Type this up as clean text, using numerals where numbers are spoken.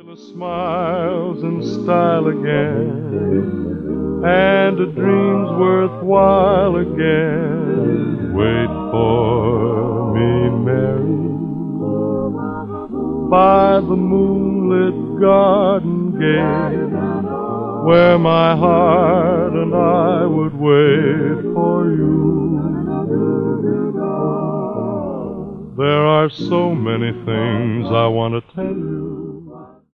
the smiles in style again, and a dream's worthwhile again. Wait for me, Mary, by the moonlit garden gate, where my heart and I would wait for you. There are so many things I want to tell you,